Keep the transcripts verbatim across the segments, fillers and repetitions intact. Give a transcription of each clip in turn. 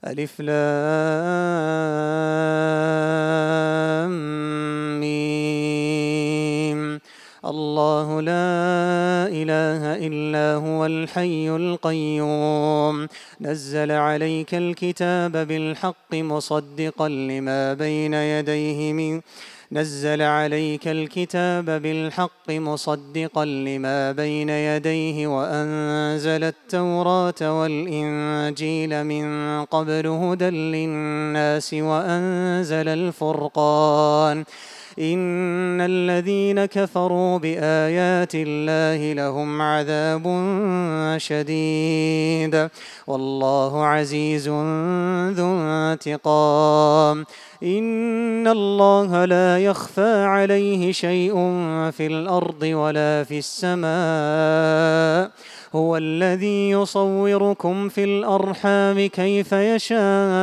ألف لام ميم. الله لا إله إلا هو الحي القيوم نزل عليك الكتاب بالحق مصدقا لما بين يديه من نزل عليك الكتاب بالحق مصدقا لما بين يديه وأنزل التوراة والإنجيل من قبل هدى للناس وأنزل الفرقان إن الذين كفروا بآيات الله لهم عذاب شديد والله عزيز ذو انتقام. إن الله لا يخفى عليه شيء في الأرض ولا في السماء هو الذي يصوركم في الأرحام كيف يشاء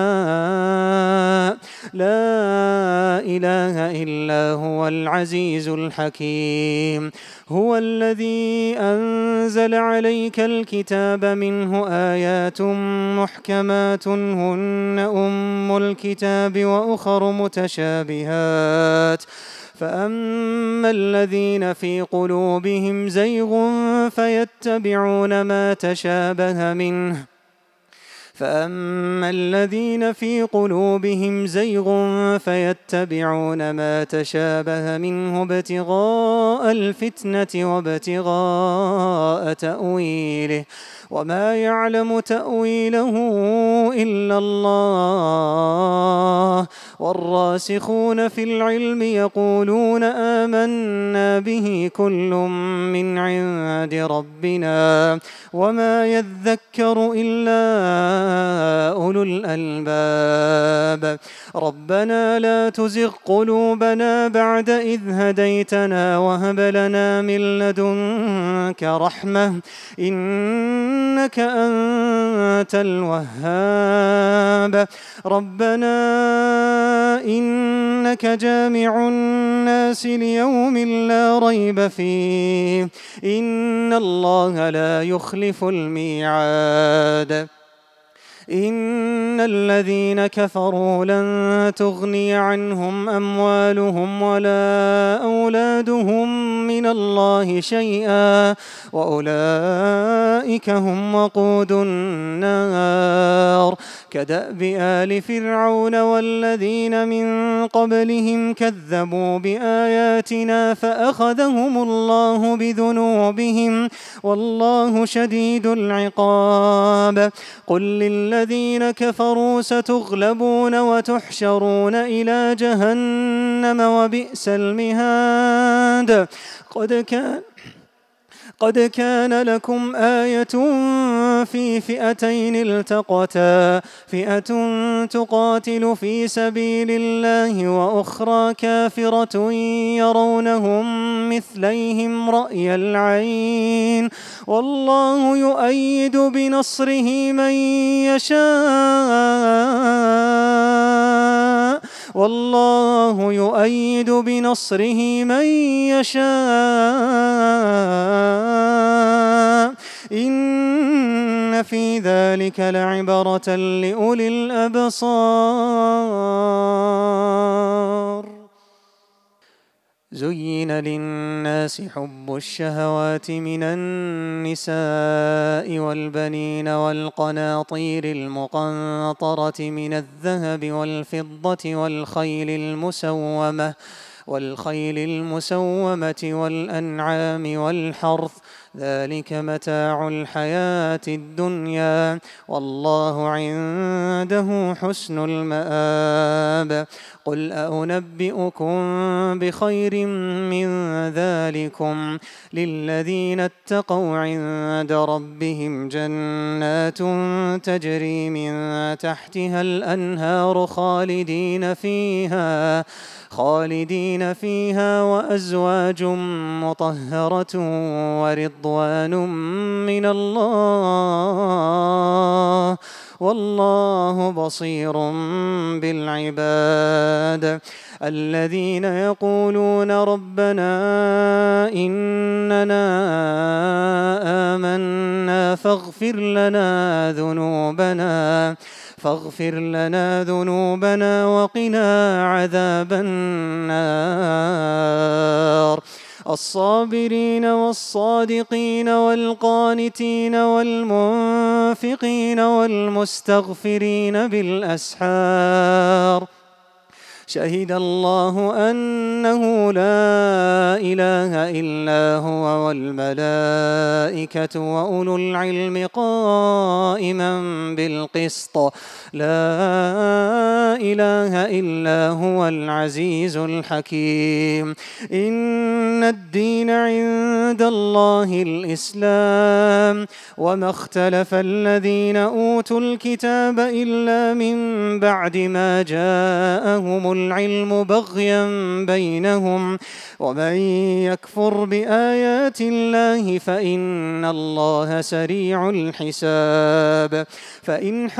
لا إله إلا هو العزيز الحكيم. هو الذي أنزل عليك الكتاب منه آيات محكمات هن أم الكتاب وأخر متشابهات فأما الذين في قلوبهم زيغ فيتبعون ما تشابه منه فأما الذين في قلوبهم زيغ فيتبعون ما تشابه منه ابتغاء الفتنة وابتغاء تأويله وما يعلم تأويله إلا الله والراسخون في العلم يقولون آمنا به كل من عند ربنا وما يذكر إلا أولو الألباب. ربنا لا تزغ قلوبنا بعد إذ هديتنا وهب لنا من لدنك رحمة إنك أنت الوهاب. ربنا إنك جامع الناس ليوم لا ريب فيه إن الله لا يخلف الميعاد. إن الذين كفروا لن تغني عنهم أموالهم ولا أولادهم من الله شيئا وأولئك هم وقود النار كدأب آل فرعون والذين من قبلهم كذبوا بآياتنا فأخذهم الله بذنوبهم والله شديد العقاب. قل للذين كفروا ستغلبون وتحشرون إلى جهنم وبئس المهاد. قد كان قد كان لكم آية في فئتين التقتا فئة تقاتل في سبيل الله وأخرى كافرة يرونهم مثليهم رأي العين والله يؤيد بنصره من يشاء والله يؤيد بنصره من يشاء إن في ذلك لعبرة لأولي الأبصار. زين للناس حب الشهوات من النساء والبنين والقناطير المقنطرة من الذهب والفضة والخيل المسومة والخيل المسومة والأنعام والحرث ذلك متاع الحياة الدنيا والله عنده حسن المآب. قل أنبئكم بخير من ذلكم للذين اتقوا عند ربهم جنات تجري من تحتها الأنهار خالدين فيها خالدين فيها وأزواج مطهرة ورضوان من الله والله بصير بالعباد. الذين يقولون ربنا إننا آمنا فاغفر لنا ذنوبنا فاغفر لنا ذنوبنا وقنا عذاب النار. الصابرين والصادقين والقانتين والمنفقين والمستغفرين بالأسحار. شهد الله أنه لا إله إلا هو والملائكة وأولو العلم قائما بالقسط لا إله إلا هو العزيز الحكيم. إن الدين عند الله الإسلام وما اختلف الذين أوتوا الكتاب إلا من بعد ما جاءهم العلم بغيا بينهم ومن يكفر بآيات الله فإن الله سريع الحساب. فإن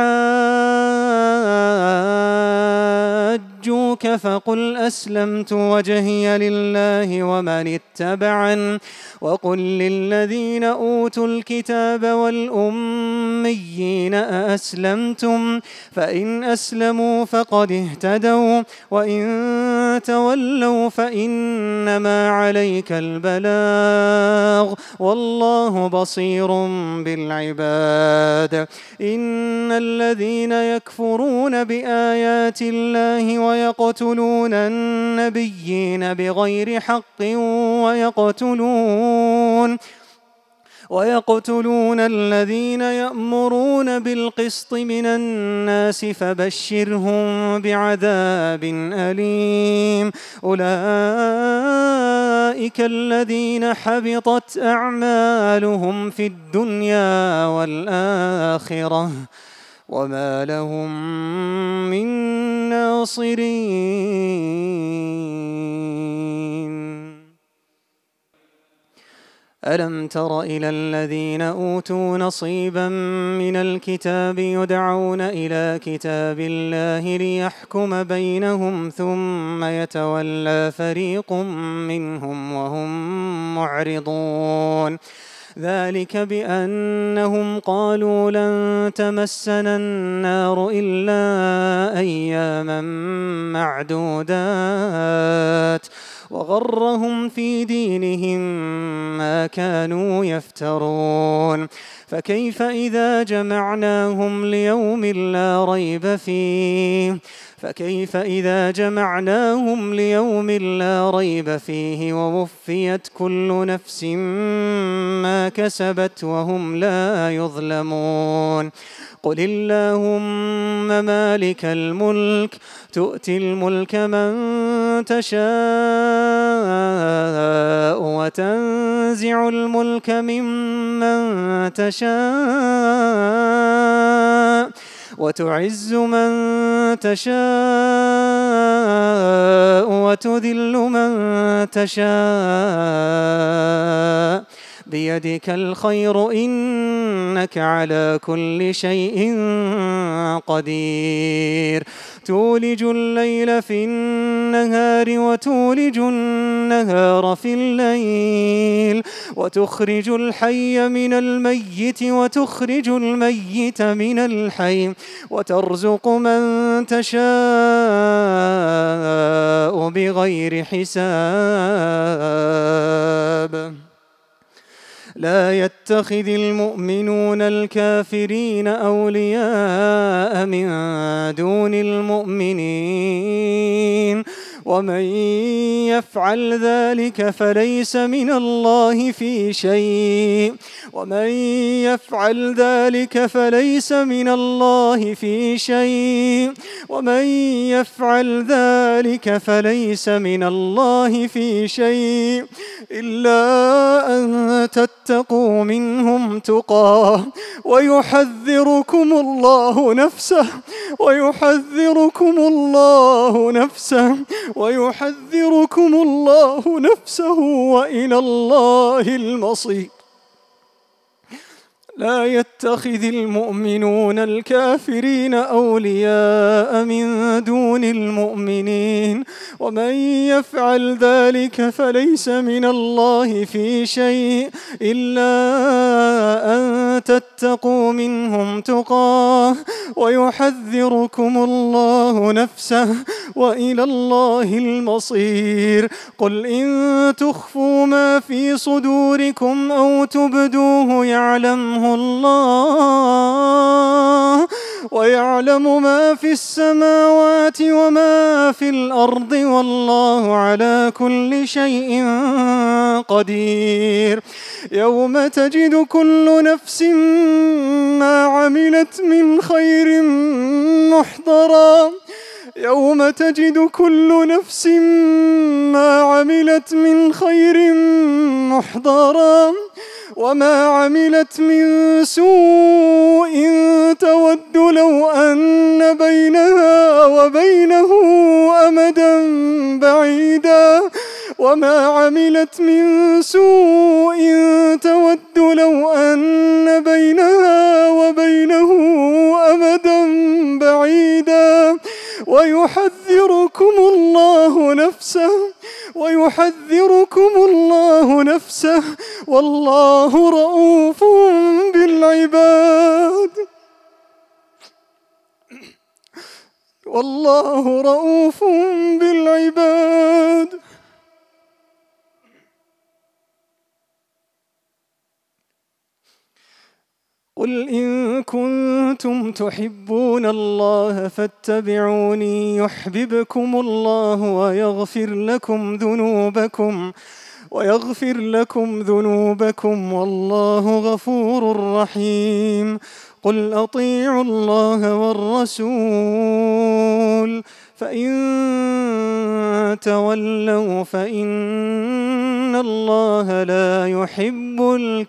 حاجوك فقل أسلمت وجهي لله ومن اتبعن وقل للذين أوتوا الكتاب والأميين أأسلمتم فإن أسلموا فقد اهتدوا وإن تولوا فإنما عليك البلاغ والله بصير بالعباد. إن الذين يكفرون بآيات الله ويقتلون النبيين بغير حق ويقتلون ويقتلون الذين يأمرون بالقسط من الناس فبشرهم بعذاب أليم. أولئك الذين حبطت أعمالهم في الدنيا والآخرة وما لهم من ناصرين. ألم تر إلى الذين أوتوا نصيبا من الكتاب يدعون إلى كتاب الله ليحكم بينهم ثم يتولى فريق منهم وهم معرضون. ذلك بأنهم قالوا لن تمسنا النار إلا أياما معدودات وغرهم في دينهم ما كانوا يفترون. فكيف إذا جمعناهم ليوم لا ريب فيه فكيف إذا جمعناهم ليوم لا ريب فيه ووفيت كل نفس ما كسبت وهم لا يظلمون. قل اللهم مالك الملك تؤتي الملك من تشاء وتنزع الملك ممن تشاء وتعز من تشاء وتذل من تشاء بيدك الخير إنك على كل شيء قدير. تولج الليل في النهار وتولج النهار في الليل وتخرج الحي من الميت وتخرج الميت من الحي وترزق من تشاء بغير حساب. لا يتخذ المؤمنون الكافرين أولياء من دون المؤمنين ومن يفعل ذلك فليس من الله في شيء ومن يفعل ذلك فليس من الله في شيء ومن يفعل ذلك فليس من الله في شيء إلا أن تتقوا منهم تقاه ويحذركم الله نفسه ويحذركم الله نفسه ويحذركم الله نفسه وإلى الله المصير. لا يتخذ المؤمنون الكافرين أولياء من دون المؤمنين ومن يفعل ذلك فليس من الله في شيء إلا أن تتقوا منهم تقاه ويحذركم الله نفسه وإلى الله المصير. قل إن تخفوا ما في صدوركم أو تبدوه يعلمه الله ويعلم ما في السماوات وما في الأرض والله على كل شيء قدير. يوم تجد كل نفس ما عملت من خير محضرا يوم تجد كل نفس ما عملت من خير محضرا وما عملت من سوء تود لو أن بينها وبينه أمدا بعيدا وما عملت من سوء تود لو أن بينها وبينه أمدا بعيدا ويحذركم الله نفسه ويحذركم الله نفسه والله رؤوف بالعباد والله رؤوف بالعباد. قل إن كنتم تحبون الله فاتبعوني يحببكم الله ويغفر لكم ذنوبكم ويغفر لكم ذنوبكم والله غفور رحيم. قل أطيعوا الله والرسول فإن تولوا فإن الله لا يحب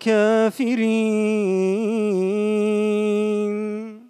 الكافرين.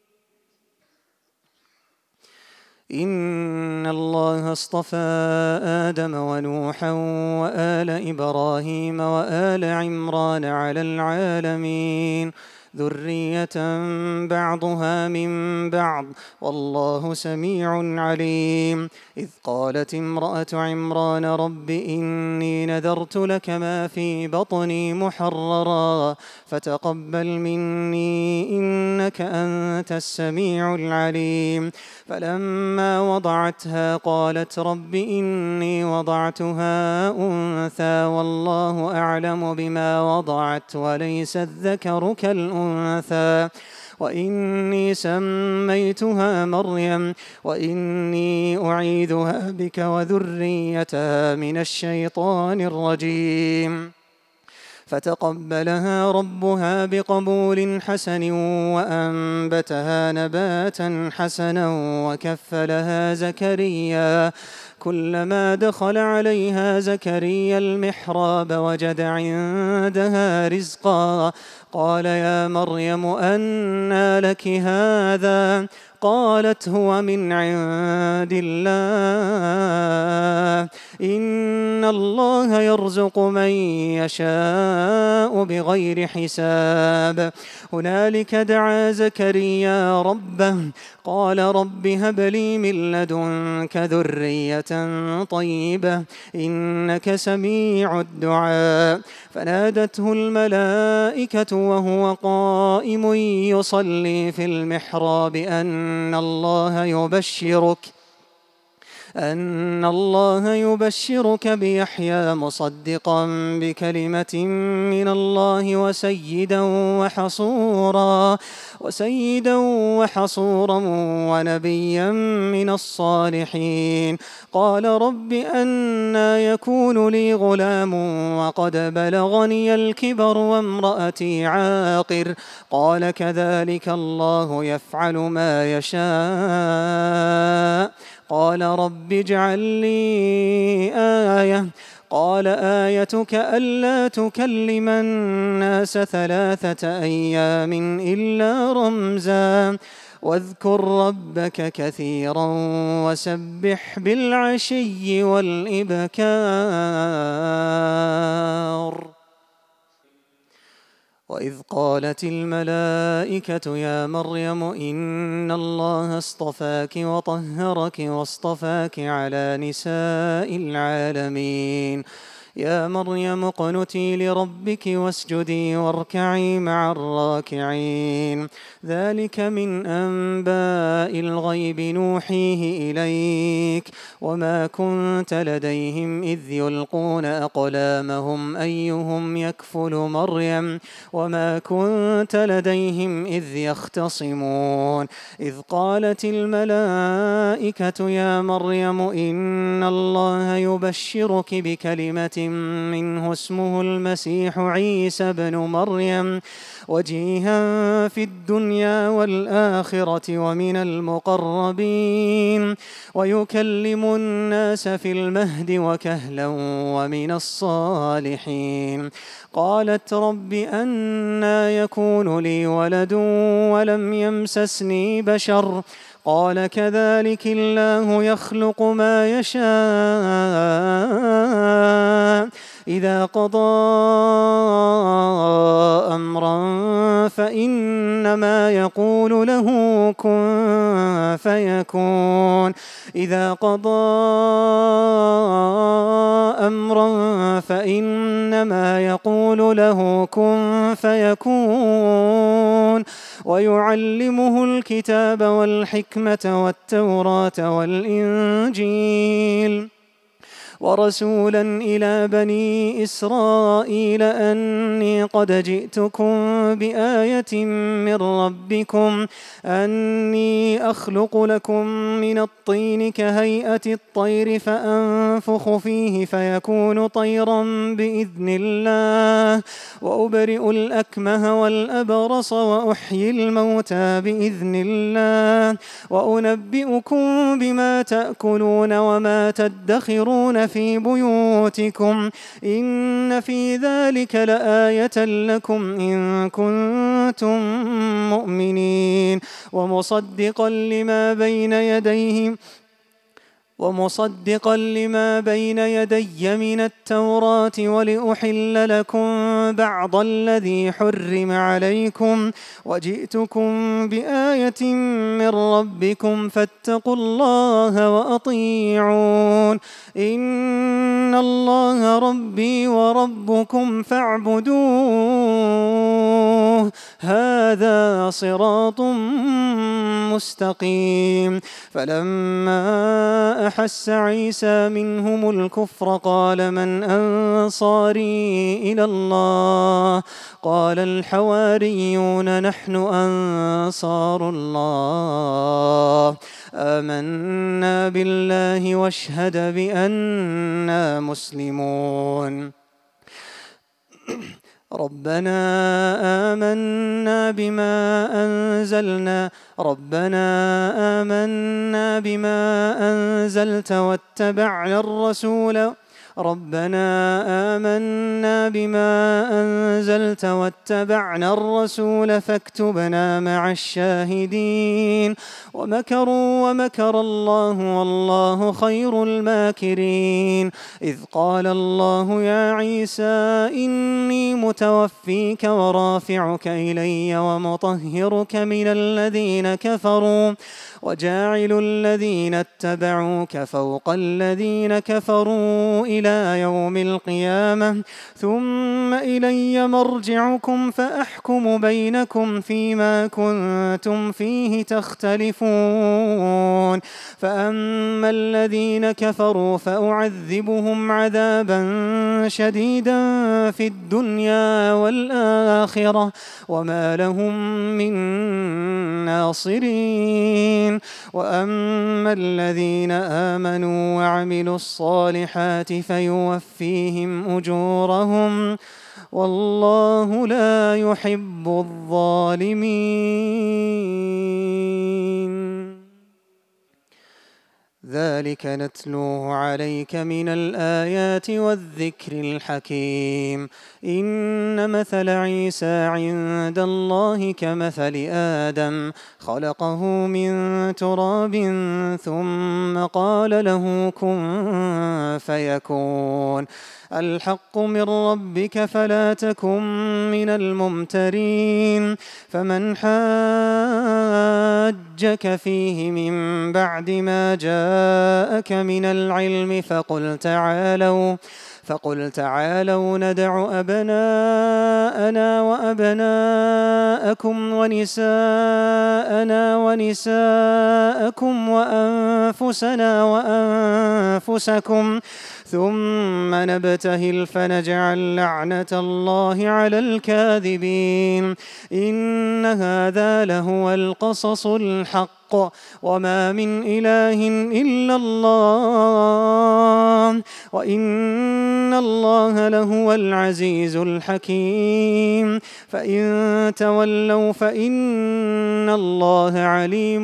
إن الله اصطفى آدم ونوحا وآل إبراهيم وآل عمران على العالمين ذرية بعضها من بعض والله سميع عليم. إذ قالت امرأة عمران رب إني نذرت لك ما في بطني محررا فتقبل مني إنك أنت السميع العليم. فلما وضعتها قالت رب إني وضعتها أنثى والله أعلم بما وضعت وليس الذكر كالأنثى وإني سميتها مريم وإني أعيذها بك وذريتها من الشيطان الرجيم. فتقبلها ربها بقبول حسن وأنبتها نباتا حسنا وكفلها زكريا كلما دخل عليها زكريا المحراب وجد عندها رزقا قال يا مريم أنى لك هذا قالت هو من عند الله إن الله يرزق من يشاء بغير حساب. هنالك دعا زكريا ربه قال رب هب لي من لدنك ذرية طيبة إنك سميع الدعاء. فنادته الملائكة وهو قائم يصلي في المحراب أن الله يبشرك أن الله يبشرك بيحيى مصدقا بكلمة من الله وسيدا وحصورا وسيدا وحصورا ونبيا من الصالحين. قال رب أنى يكون لي غلام وقد بلغني الكبر وامرأتي عاقر قال كذلك الله يفعل ما يشاء. قال رب اجعل لي آية قال آيتك ألا تكلم الناس ثلاثة أيام إلا رمزا واذكر ربك كثيرا وسبح بالعشي والإبكار. وإذ قالت الملائكة يا مريم إن الله اصطفاك وطهرك واصطفاك على نساء العالمين يا مريم اقنتي لربك واسجدي واركعي مع الراكعين ذلك من أنباء الغيب نوحيه إليك وما كنت لديهم إذ يلقون أقلامهم أيهم يكفل مريم وما كنت لديهم إذ يختصمون إذ قالت الملائكة يا مريم إن الله يبشرك بكلمة منه اسمه المسيح عيسى بن مريم وجيها في الدنيا والآخرة ومن المقربين ويكلم الناس في المهد وكهلا ومن الصالحين قالت رب أنى يكون لي ولد ولم يمسسني بشر قال كذلك الله يخلق ما يشاء إذا قضى أمرا فإنما يقول له كن فيكون إذا قضى أمرا فإنما يقول له كن فيكون ويعلمه الكتاب والحكمة والتوراة والإنجيل ورسولا إلى بني إسرائيل أني قد جئتكم بآية من ربكم أني أخلق لكم من الطين كهيئة الطير فأنفخ فيه فيكون طيرا بإذن الله وأبرئ الأكمه والأبرص وأحيي الموتى بإذن الله وأنبئكم بما تأكلون وما تدخرون في بيوتكم إن في ذلك لآية لكم إن كنتم مؤمنين ومصدقا لما بين يديه ومصدقا لما بين يدي من التوراة ولأحل لكم بعض الذي حرم عليكم وجئتكم بآية من ربكم فاتقوا الله وأطيعون إن الله ربي وربكم فاعبدوه هذا صراط مستقيم فلما أحس عيسى منهم الكفر قال من أنصاري إلى الله قال الحواريون نحن أنصار الله آمنا بالله واشهد بأننا مسلمون ربنا آمنا بما أنزلنا ربنا آمنا بما أنزلت واتبعنا الرسول ربنا آمنا بما أنزلت واتبعنا الرسول فاكتبنا مع الشاهدين ومكروا ومكر الله والله خير الماكرين إذ قال الله يا عيسى إني متوفيك ورافعك إلي ومطهرك من الذين كفروا وجاعل الذين اتبعوك فوق الذين كفروا إلى يوم القيامة ثم إلي مرجعكم فأحكم بينكم فيما كنتم فيه تختلفون فأما الذين كفروا فأعذبهم عذابا شديدا في الدنيا والآخرة وما لهم من ناصرين وأما الذين آمنوا وعملوا الصالحات فيوفيهم أجورهم والله لا يحب الظالمين ذلك نتلوه عليك من الآيات والذكر الحكيم. إن مثل عيسى عند الله كمثل آدم خلقه من تراب ثم قال له كن فيكون. الحق من ربك فلا تكن من الممترين. فمن حاجك فيه من بعد ما جاءك من العلم فقل تعالوا فقل تعالوا ندع أبناءنا وأبناءكم ونساءنا ونساءكم وأنفسنا وأنفسكم ثم نبتهل فنجعل لعنة الله على الكاذبين. إن هذا لهو القصص الحق وما من إله إلا الله وإن الله لهو العزيز الحكيم. فإن تولوا فإن الله عليم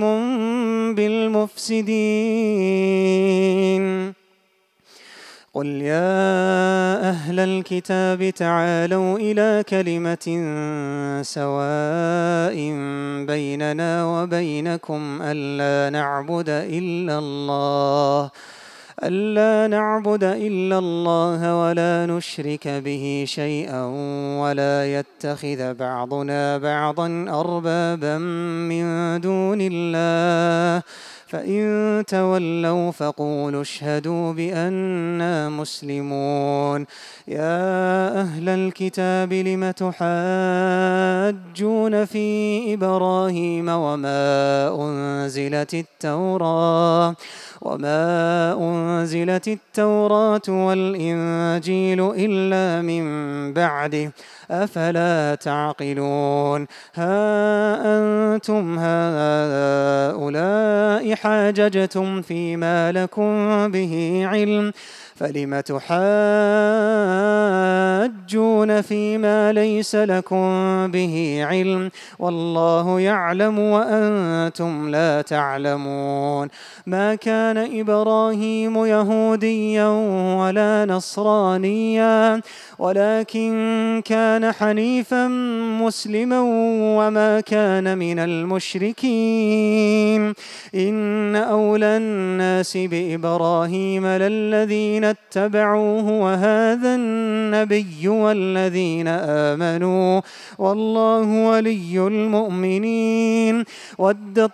بالمفسدين. قل يا أهل الكتاب تعالوا إلى كلمة سواء بيننا وبينكم ألا نعبد إلا الله ألا نعبد إلا الله ولا نشرك به شيئا ولا يتخذ بعضنا بعضا أربابا من دون الله. فإن تولوا فقولوا اشهدوا بأننا مسلمون. يا أهل الكتاب لم تحاجون في إبراهيم وما أنزلت التوراة وما أنزلت التوراة والإنجيل إلا من بعده أفلا تعقلون. ها أنتم هؤلاء حاججتم فيما لكم به علم فلم تحاجون فيما ليس لكم به علم والله يعلم وأنتم لا تعلمون. ما كان إبراهيم يهوديا ولا نصرانيا ولكن كان حنيفا مسلما وما كان من المشركين. إن أولى الناس بإبراهيم للذين اتبعوه وهذا النبي والذين آمنوا والله ولي المؤمنين. ودت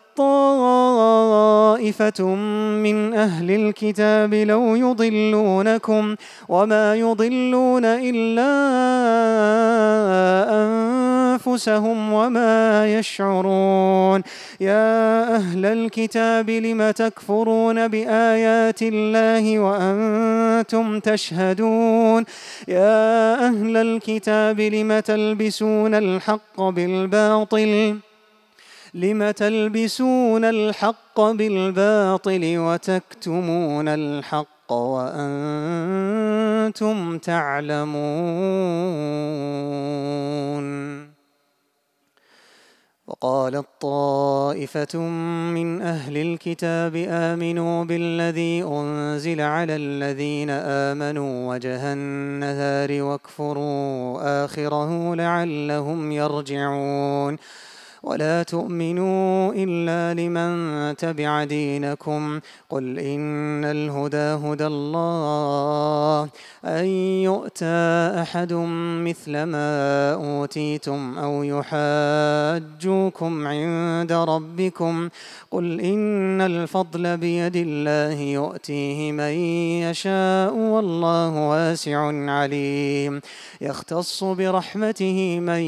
طائفة من أهل الكتاب لو يضلونكم وما يضلون إلا أنفسهم وما يشعرون. يا أهل الكتاب لم تكفرون بآيات الله وأنتم تشهدون. يا أهل الكتاب لم تلبسون الحق بالباطل لم تلبسون الحق بالباطل وتكتمون الحق وأنتم تعلمون. وقالت طائفة من أهل الكتاب آمنوا بالذي أنزل على الذين آمنوا وجه النهار واكفروا آخره لعلهم يرجعون. ولا تؤمنوا إلا لمن تبع دينكم قل إن الهدى هدى الله أن يؤتى أحد مثل ما أوتيتم أو يحاجوكم عند ربكم قل إن الفضل بيد الله يؤتيه من يشاء والله واسع عليم. يختص برحمته من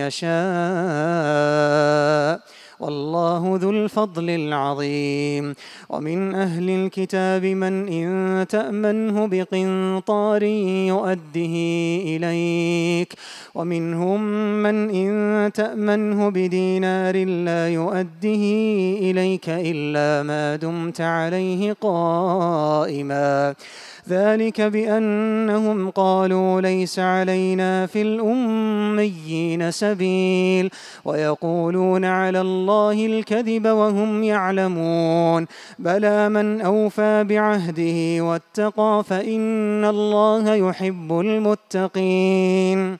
يشاء والله ذو الفضل العظيم. ومن أهل الكتاب من إن تأمنه بقنطار يؤده إليك ومنهم من إن تأمنه بدينار لا يؤده إليك إلا ما دمت عليه قائما ذلك بأنهم قالوا ليس علينا في الأميين سبيل ويقولون على الله الكذب وهم يعلمون بلى من أوفى بعهده واتقى فإن الله يحب المتقين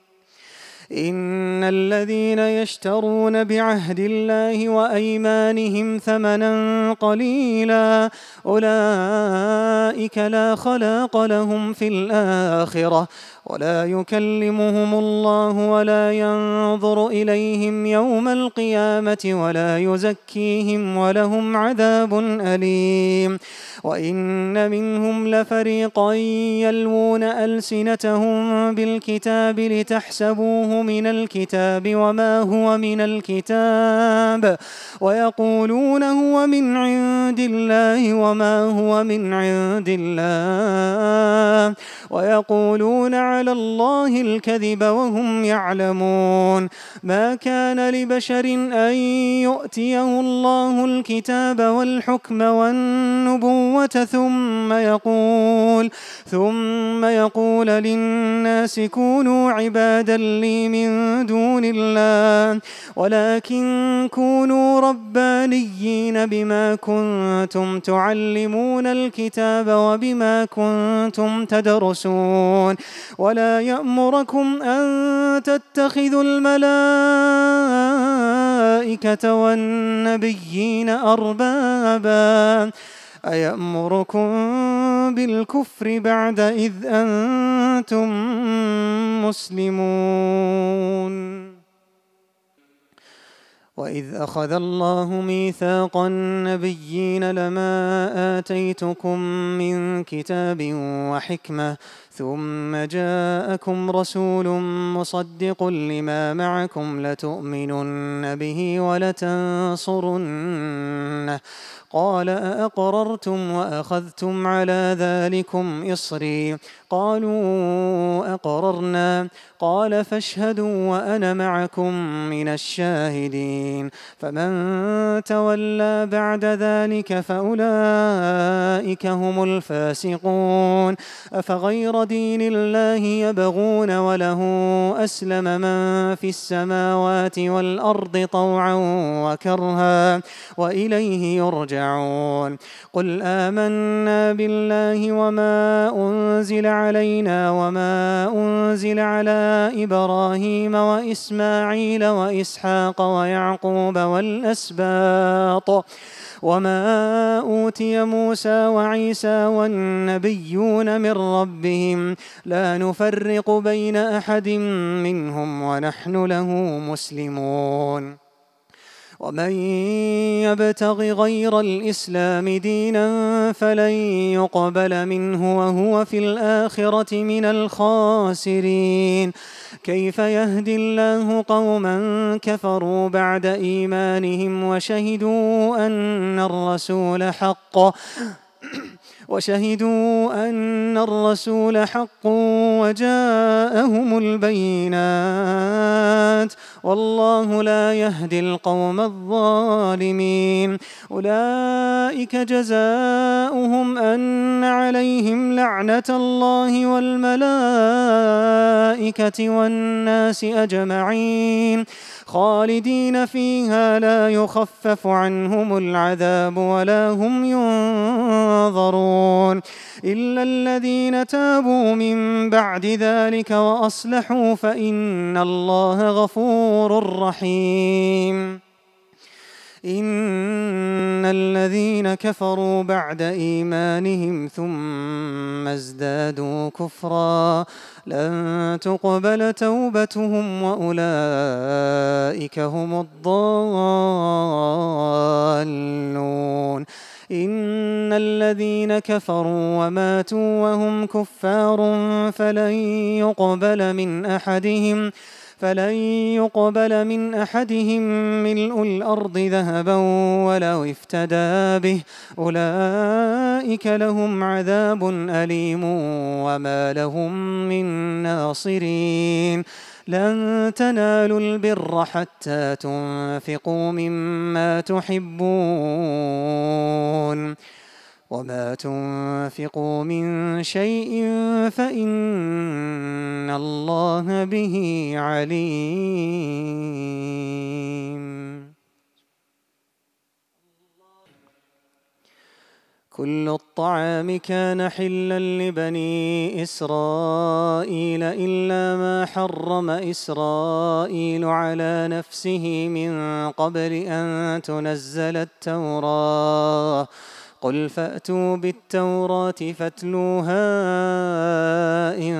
إن الذين يشترون بعهد الله وأيمانهم ثمنا قليلا أولئك لا خلاق لهم في الآخرة ولا يكلمهم الله ولا ينظر إليهم يوم القيامة ولا يزكيهم ولهم عذاب أليم وإن منهم لفريقا يلوون ألسنتهم بالكتاب لتحسبوه من الكتاب وما هو من الكتاب ويقولون هو من عند الله وما هو من عند الله ويقولون على الله الكذب وهم يعلمون ما كان لبشر أن يؤتيه الله الكتاب والحكم والنبوة ثم يقول ثم يقول للناس كونوا عبادا لي من دون الله ولكن كونوا ربانيين بما كنتم تعلمون الكتاب وبما كنتم تدرسون ولا يأمركم أن تتخذوا الملائكة والنبيين أربابا أيأمركم بالكفر بعد إذ أنتم مسلمون وإذ أخذ الله ميثاق النبيين لما آتيتكم من كتاب وحكمة ثم جاءكم رسول مصدق لما معكم لتؤمنن به ولتنصرنه قال أأقررتم وأخذتم على ذلكم إصري قالوا أقررنا قال فاشهدوا وأنا معكم من الشاهدين فمن تولى بعد ذلك فأولئك هم الفاسقون أفغير دين الله يبغون وله أسلم من في السماوات والأرض طوعا وكرها وإليه يرجعون قل آمنا بالله وما أنزل علينا وما أنزل على إبراهيم وإسماعيل وإسحاق ويعقوب والأسباط وما أوتي موسى وعيسى والنبيون من ربهم لا نفرق بين أحد منهم ونحن له مسلمون ومن يبتغ غير الإسلام دينا فلن يقبل منه وهو في الآخرة من الخاسرين كيف يهدي الله قوما كفروا بعد إيمانهم وشهدوا أن الرسول حق وشهدوا أن الرسول حق وجاءهم البينات والله لا يهدي القوم الظالمين أولئك جزاؤهم أن عليهم لعنة الله والملائكة والناس أجمعين خالدين فيها لا يخفف عنهم العذاب ولا هم ينظرون إلا الذين تابوا من بعد ذلك وأصلحوا فإن الله غفور رحيم إن الذين كفروا بعد إيمانهم ثم ازدادوا كفرا لن تقبل توبتهم وأولئك هم الضالون إن الذين كفروا وماتوا وهم كفار فلن يقبل من أحدهم فلن يقبل من أحدهم ملء الأرض ذهبا ولو افتدى به أولئك لهم عذاب أليم وما لهم من ناصرين لن تنالوا البر حتى تنفقوا مما تحبون وما تنفقوا من شيء فإن الله به عليم. كل الطعام كان حلا لبني إسرائيل إلا ما حرم إسرائيل على نفسه من قبل أن تنزل التوراة. قل فأتوا بالتوراة فاتلوها إن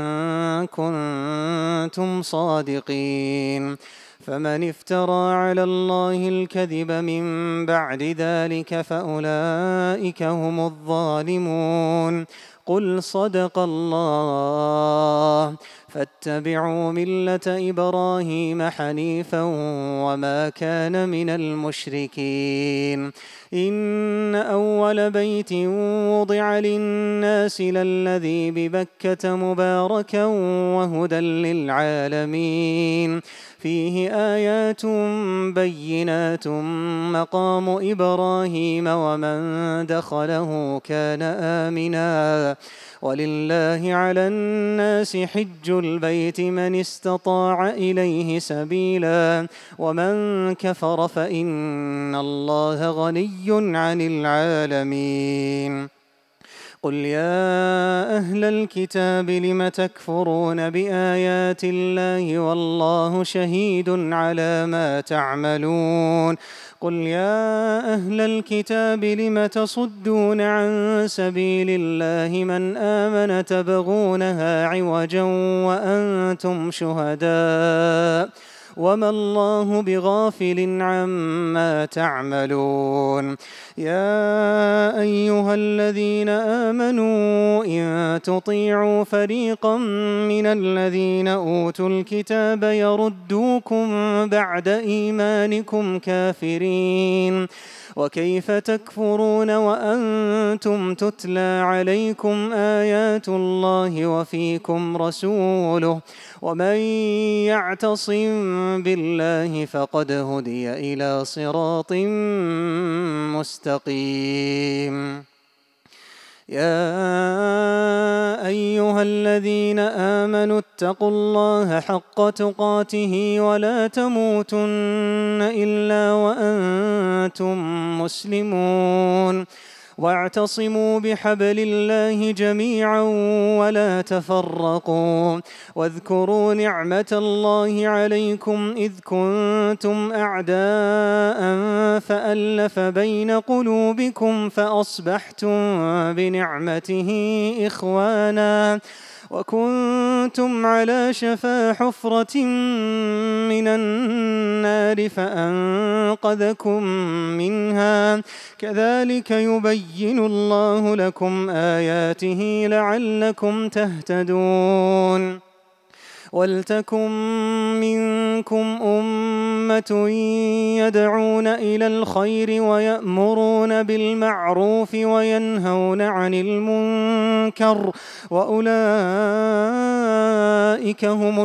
كنتم صادقين. فمن افترى على الله الكذب من بعد ذلك فأولئك هم الظالمون. قل صدق الله. فاتبعوا ملة إبراهيم حنيفا وما كان من المشركين. إن أول بيت وضع للناس للذي ببكة مباركا وهدى للعالمين. فيه آيات بينات مقام إبراهيم ومن دخله كان آمنا. ولله على الناس حج البيت من استطاع إليه سبيلا ومن كفر فإن الله غني عن العالمين. قل يا أهل الكتاب لم تكفرون بآيات الله والله شهيد على ما تعملون. قل يا أهل الكتاب لم تصدون عن سبيل الله من آمن تبغونها عوجا وأنتم شهداء وما الله بغافل عما تعملون. يا أيها الذين آمنوا إن تطيعوا فريقا من الذين أوتوا الكتاب يردوكم بعد إيمانكم كافرين. وكيف تكفرون وأنتم تتلى عليكم آيات الله وفيكم رسوله ومن يعتصم بالله فقد هدي إلى صراط مستقيم. يا أيها الذين آمنوا اتقوا الله حق تقاته ولا تموتن إلا وأنتم مسلمون. واعتصموا بحبل الله جميعا ولا تفرقوا. واذكروا نعمة الله عليكم إذ كنتم أعداء فألف بين قلوبكم فأصبحتم بنعمته إخوانا وكنتم على شفا حفرة من النار فأنقذكم منها. كذلك يبين الله لكم آياته لعلكم تهتدون. ولتكن منكم أمة يدعون إلى الخير ويأمرون بالمعروف وينهون عن المنكر وأولئك هم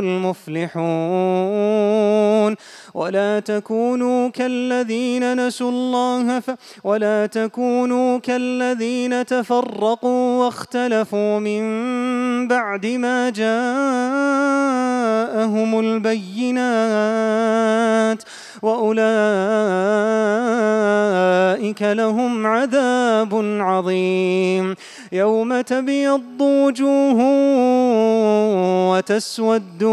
المفلحون. ولا تكونوا كالذين نسوا الله ف... ولا تكونوا كالذين تفرقوا واختلفوا من بعد ما جاءهم البينات وأولئك لهم عذاب عظيم. يوم تبيض وجوه وتسود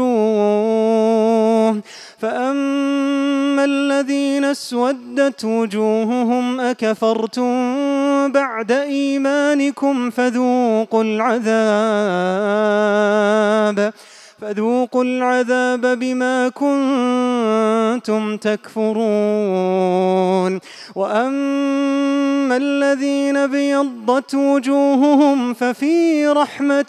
وجوه فأما الذين اسودت وجوههم أكفرتم بعد إيمانكم فذوقوا العذاب فذوقوا العذاب بما كنتم تكفرون. وأما الذين بيضت وجوههم ففي رحمة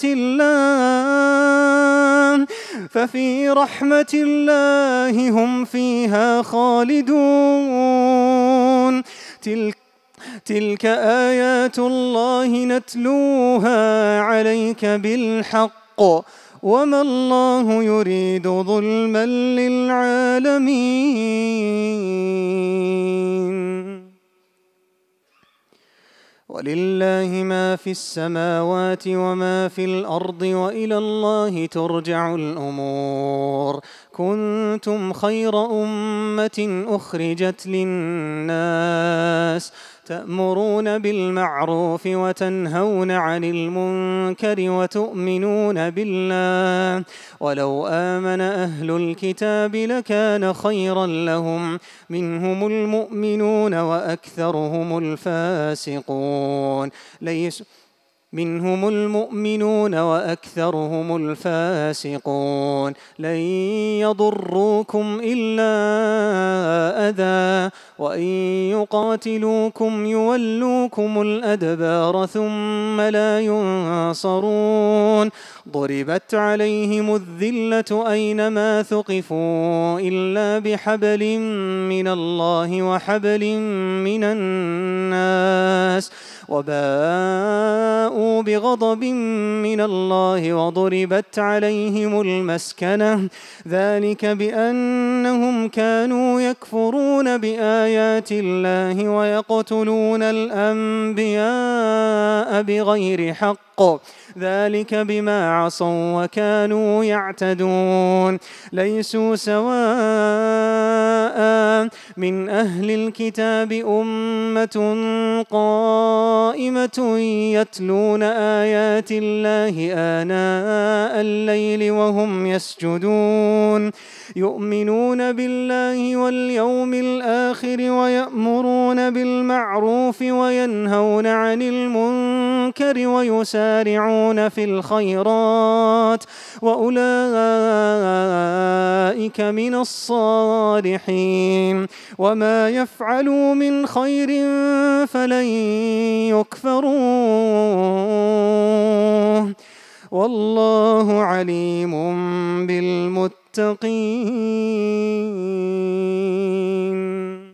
الله ففي رحمة الله هم فيها خالدون. تلك تلك آيات الله نتلوها عليك بالحق وما الله يريد ظلما للعالمين. ولله ما في السماوات وما في الأرض وإلى الله ترجع الأمور. كنتم خير أمة أخرجت للناس تأمرون بالمعروف وتنهون عن المنكر وتؤمنون بالله ولو آمن أهل الكتاب لكان خيرا لهم منهم المؤمنون وأكثرهم الفاسقون ليس منهم المؤمنون وأكثرهم الفاسقون لن يضروكم إلا أذى وإن يقاتلوكم يولوكم الأدبار ثم لا ينصرون. ضربت عليهم الذلة أينما ثقفوا إلا بحبل من الله وحبل من الناس وباءوا بغضب من الله وضربت عليهم المسكنة ذلك بأنهم كانوا يكفرون بآيات الله ويقتلون الأنبياء بغير حق ذلك بما عصوا وكانوا يعتدون. ليسوا سواء من أهل الكتاب أمة قائمة يتلون آيات الله آناء الليل وهم يسجدون يؤمنون بالله واليوم الآخر ويأمرون بالمعروف وينهون عن المنكر ويسارعون في الخيرات وأولئك من الصالحين وما يفعلوا من خير فلن يكفروه والله عليم بالمتقين.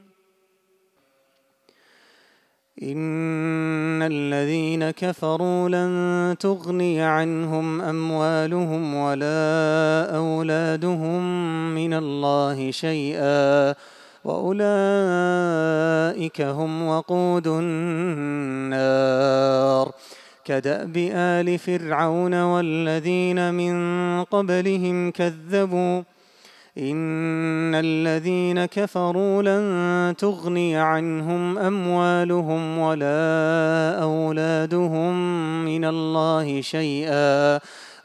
إن الذين كفروا لن تغني عنهم أموالهم ولا أولادهم من الله شيئا وأولئك هم وقود النار. كدأب آل فرعون والذين من قبلهم كذبوا إن الذين كفروا لن تغني عنهم أموالهم ولا أولادهم من الله شيئا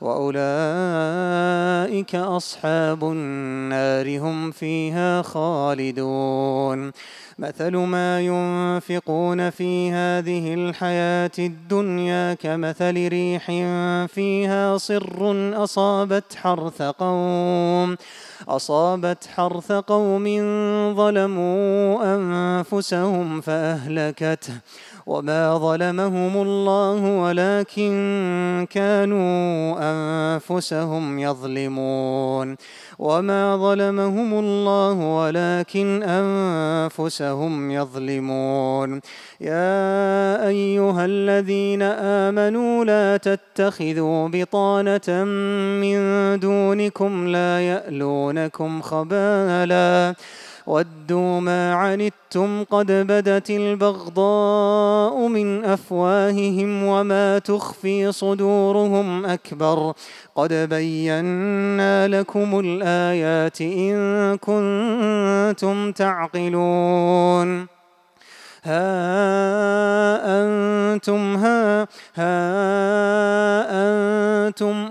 وأولئك أصحاب النار هم فيها خالدون. مثل ما ينفقون في هذه الحياة الدنيا كمثل ريح فيها صر أصابت حرث قوم أصابت حرث قوم ظلموا أنفسهم فأهلكته وما ظلمهم الله ولكن كانوا أنفسهم يظلمون وما ظلمهم الله ولكن أنفسهم يظلمون. يا أيها الذين آمنوا لا تتخذوا بطانة من دونكم لا يألونكم خبالا ودوا ما عنتم قد بدت البغضاء من أفواههم وما تخفي صدورهم أكبر قد بينا لكم الآيات إن كنتم تعقلون. ها أنتم ها, ها أنتم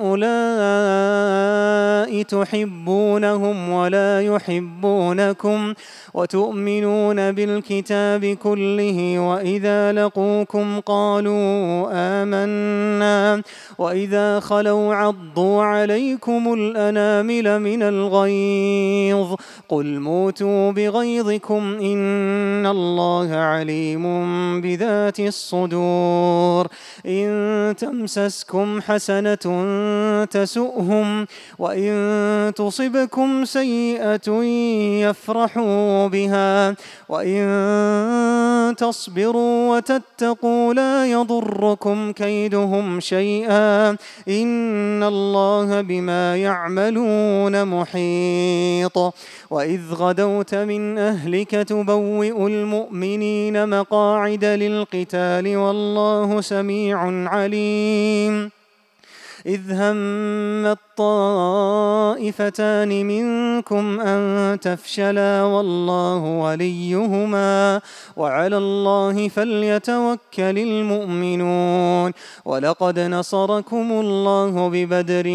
أولئك تحبونهم ولا يحبونكم وتؤمنون بالكتاب كله وإذا لقوكم قالوا آمنا وإذا خلوا عضوا عليكم الأنامل من الغيظ قل موتوا بغيظكم إن الله عليم بذات الصدور. إن تمسسكم حسنة تسؤهم وإن إن تصبكم سيئة يفرحوا بها وإن تصبروا وتتقوا لا يضركم كيدهم شيئا إن الله بما يعملون محيط. وإذ غدوت من أهلك تبوئ المؤمنين مقاعد للقتال والله سميع عليم. إذ هم الطائفتان منكم أن تفشلا والله وليهما وعلى الله فليتوكل المؤمنون. ولقد نصركم الله ببدر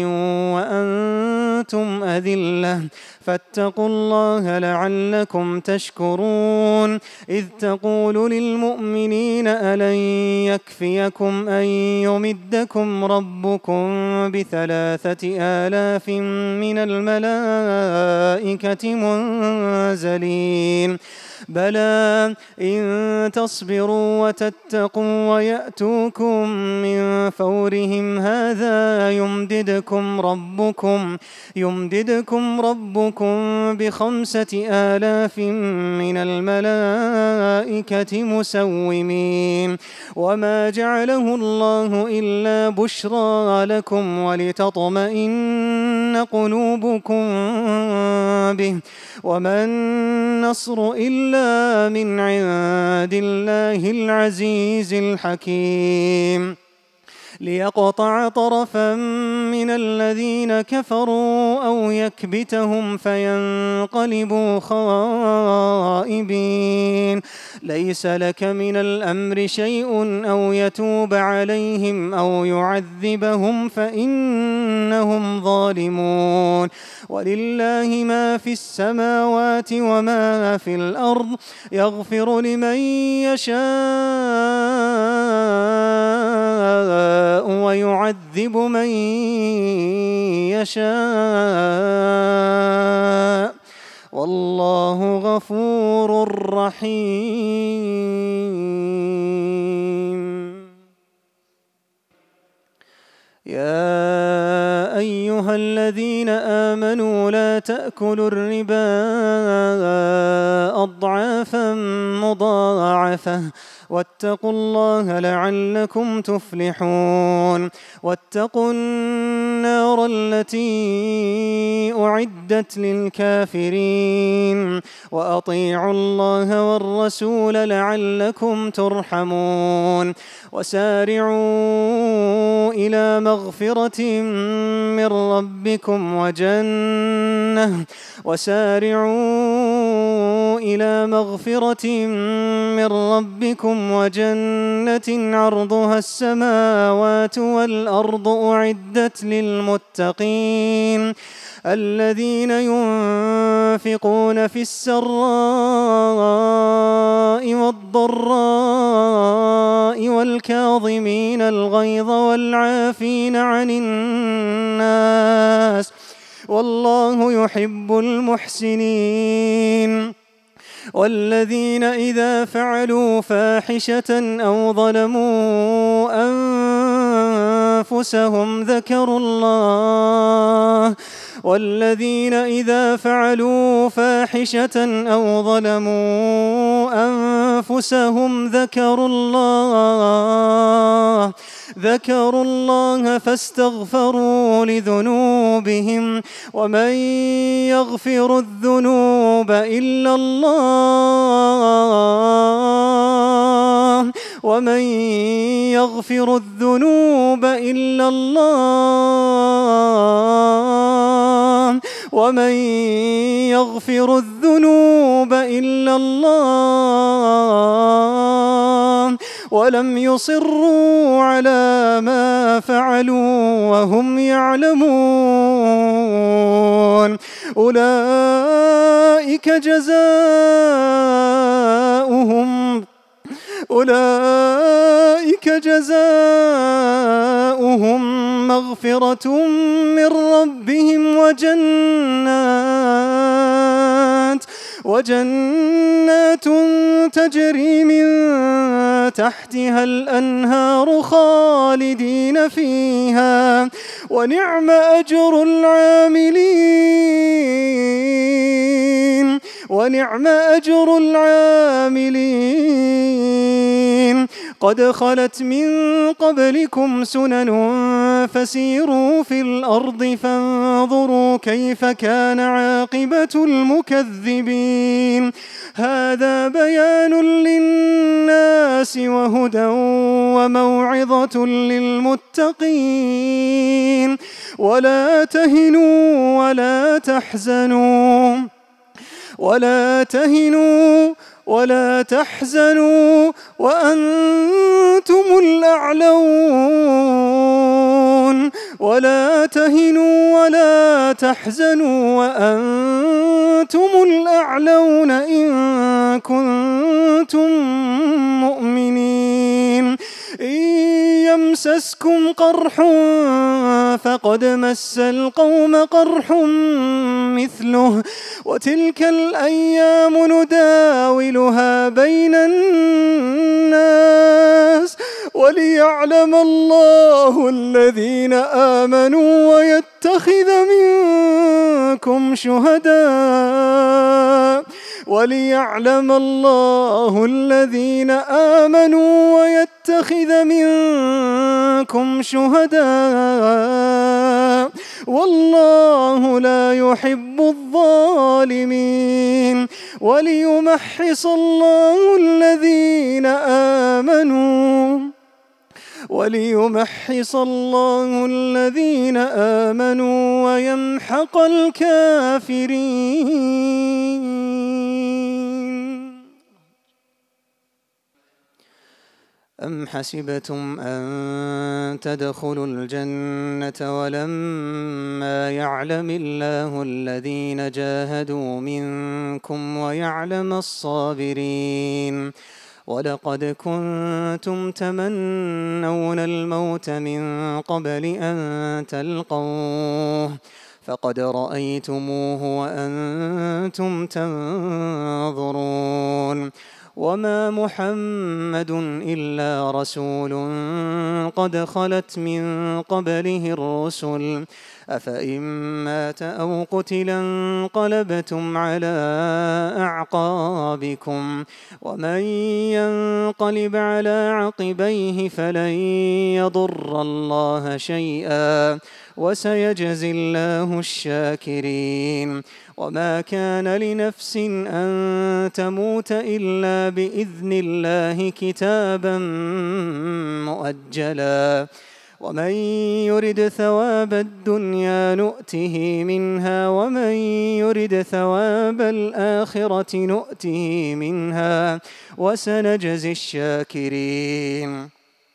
وأنتم أذلة فاتقوا الله لعلكم تشكرون. إذ تقول للمؤمنين ألن يكفيكم أن يمدكم ربكم بثلاثة آلاف من الملائكة منزلين بلى إن تصبروا وتتقوا ويأتوكم من فورهم هذا يمددكم ربكم يمددكم ربكم بخمسة آلاف من الملائكة مسومين. وما جعله الله إلا بشرى لكم ولتطمئن قلوبكم به وما النصر إلا من عند الله العزيز الحكيم. ليقطع طرفا من الذين كفروا أو يكبتهم فينقلبوا خائبين. ليس لك من الأمر شيء أو يتوب عليهم أو يعذبهم فإنهم ظالمون. ولله ما في السماوات وما في الأرض يغفر لمن يشاء ويعذب من يشاء والله غفور رحيم. يا أيها الذين آمنوا لا تأكلوا الربا أضعافا مضاعفة واتقوا الله لعلكم تفلحون. واتقوا النار التي أعدت للكافرين وأطيعوا الله والرسول لعلكم ترحمون. وسارعوا إلى مغفرة من ربكم وجنة وسارعوا إلى مغفرة من ربكم وجنة عرضها السماوات والأرض أعدت للمتقين الذين ينفقون في السراء والضراء والكاظمين الغيظ والعافين عن الناس والله يحب المحسنين. والذين إذا فعلوا فاحشة أو ظلموا أنفسهم ذكروا الله والذين إذا فعلوا فاحشة أو ظلموا أنفسهم ذكروا الله ذكروا الله فاستغفروا لذنوبهم ومن يغفر الذنوب إلا الله ومن يغفر الذنوب إلا الله ومن يغفر الذنوب إلا الله ولم يصروا على ما فعلوا وهم يعلمون أولئك جزاؤهم أولئك جزاؤهم مغفرة من ربهم وجنات وجنات تجري من تحتها الأنهار خالدين فيها ونعم أجر العاملين ونعم أجر العاملين قد خلت من قبلكم سنن فسيروا في الأرض فانظروا كيف كان عاقبة المكذبين هذا بيان للناس وهدى وموعظة للمتقين ولا تهنوا ولا تحزنوا ولا تهنوا ولا تحزنوا وأنتم الأعلون ولا تهنوا ولا تحزنوا وأنتم الأعلون إن كنتم مؤمنين إن يمسسكم قرح فقد مس القوم قرح مثله وتلك الأيام نداولها بين الناس وليعلم الله الذين آمنوا ويتخذ منكم شهداء وليعلم الله الذين آمنوا ويتخذ منكم شهداء والله لا يحب الظالمين وليمحص الله الذين آمنوا وليمحص الله الذين آمنوا ويمحق الكافرين. أم حسبتم أن تدخلوا الجنة ولما يعلم الله الذين جاهدوا منكم ويعلم الصابرين ولقد كنتم تمنون الموت من قبل أن تلقوه فقد رأيتموه وأنتم تنظرون وما محمد إلا رسول قد خلت من قبله الرسل أفإن مات أو قتل انقلبتم على أعقابكم ومن ينقلب على عقبيه فلن يضر الله شيئا وسيجزي الله الشاكرين وما كان لنفس أن تموت إلا بإذن الله كتابا مؤجلا ومن يرد ثواب الدنيا نؤته منها ومن يرد ثواب الآخرة نؤته منها وسنجزي الشاكرين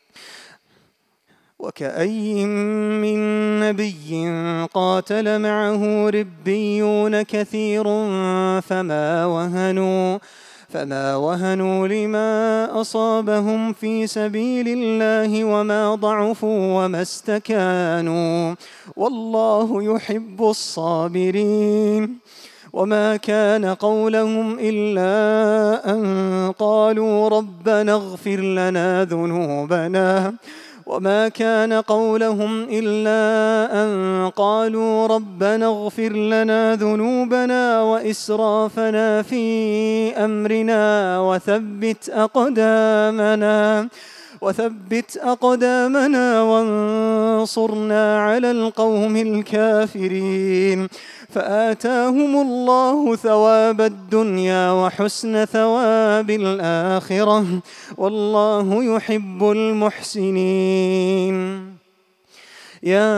وكأي من نبي قاتل معه ربيون كثير فما وهنوا فما وهنوا لما أصابهم في سبيل الله وما ضعفوا وما استكانوا والله يحب الصابرين وما كان قولهم إلا أن قالوا ربنا اغفر لنا ذنوبنا وما كان قولهم إلا أن قالوا ربنا اغفر لنا ذنوبنا وإسرافنا في أمرنا وثبت أقدامنا وثبت أقدامنا وانصرنا على القوم الكافرين فآتاهم الله ثواب الدنيا وحسن ثواب الآخرة والله يحب المحسنين. يا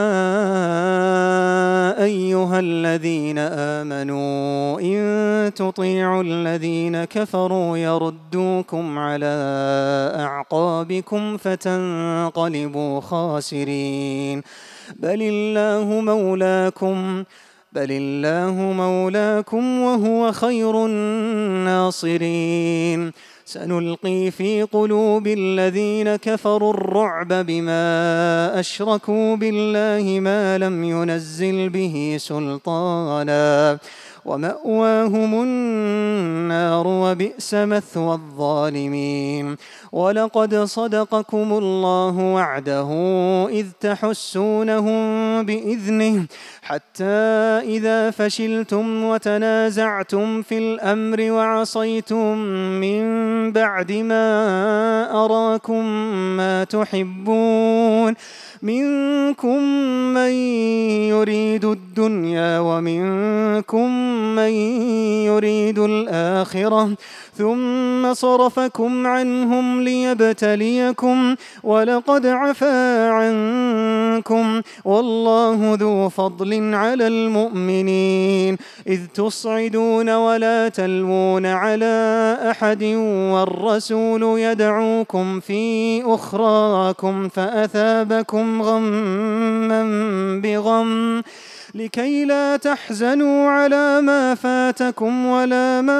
أيها الذين آمنوا إن تطيعوا الذين كفروا يردوكم على أعقابكم فتنقلبوا خاسرين بل الله مولاكم بل الله مولاكم وهو خير الناصرين. سنلقي في قلوب الذين كفروا الرعب بما أشركوا بالله ما لم ينزل به سلطانا ومأواهم النار وبئس مثوى الظالمين. ولقد صدقكم الله وعده إذ تحسونهم بإذنه حتى إذا فشلتم وتنازعتم في الأمر وعصيتم من بعد ما أراكم ما تحبون منكم من يريد الدنيا ومنكم من يريد الآخرة ثم صرفكم عنهم ليبتليكم ولقد عفا عنكم والله ذو فضل على المؤمنين إذ تصعدون ولا تلوون على أحد والرسول يدعوكم في أخراكم فأثابكم غما بغم لكي لا تحزنوا على ما فاتكم ولا ما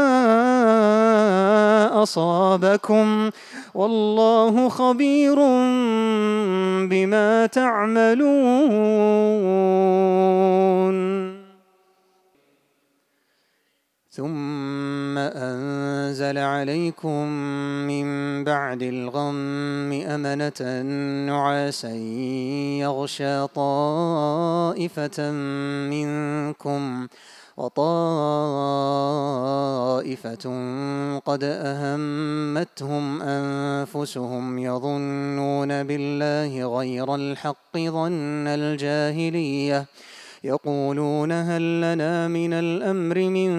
أصابكم والله خبير بما تعملون. ثم أنزل عليكم من بعد الغم أمنة نعاسا يغشى طائفة منكم وطائفة قد أهمتهم أنفسهم يظنون بالله غير الحق ظن الجاهلية يقولون هل لنا من الأمر من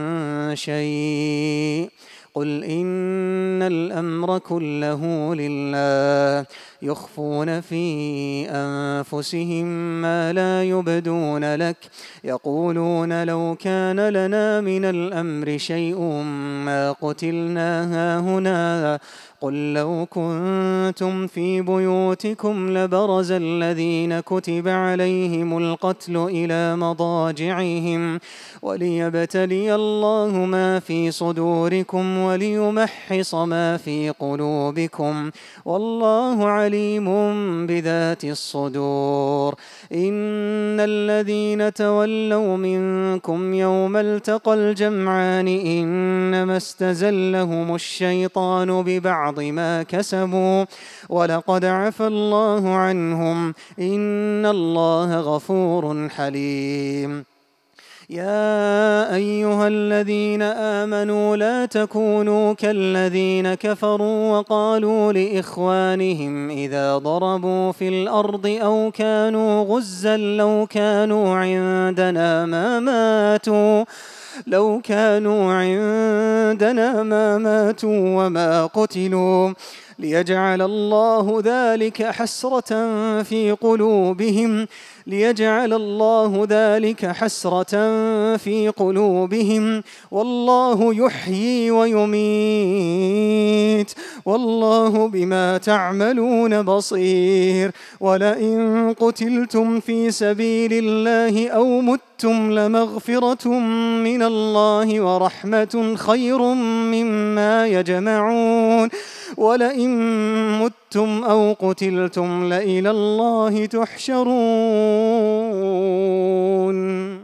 شيء قل إن الأمر كله لله يخفون في أنفسهم ما لا يبدون لك يقولون لو كان لنا من الأمر شيء ما قتلنا هاهنا قل لو كنتم في بيوتكم لبرز الذين كتب عليهم القتل إلى مضاجعهم وليبتلي الله ما في صدوركم وليمحص ما في قلوبكم والله عليم بذات الصدور. إن الذين تولوا منكم يوم التقى الجمعان إنما استزلهم الشيطان ببعض ما كسبوا ولقد عفى الله عنهم إن الله غفور حليم. يا أيها الذين آمنوا لا تكونوا كالذين كفروا وقالوا لإخوانهم إذا ضربوا في الأرض أو كانوا غزا لو كانوا عندنا ما ماتوا لو كانوا عندنا ما ماتوا وما قتلوا ليجعل الله ذلك حسرة في قلوبهم ليجعل الله ذلك حسرة في قلوبهم والله يحيي ويميت والله بما تعملون بصير. ولئن قتلتم في سبيل الله أو متم لمغفرة من الله ورحمة خير مما يجمعون ولئن متم أو قتلتم لإلى الله تحشرون.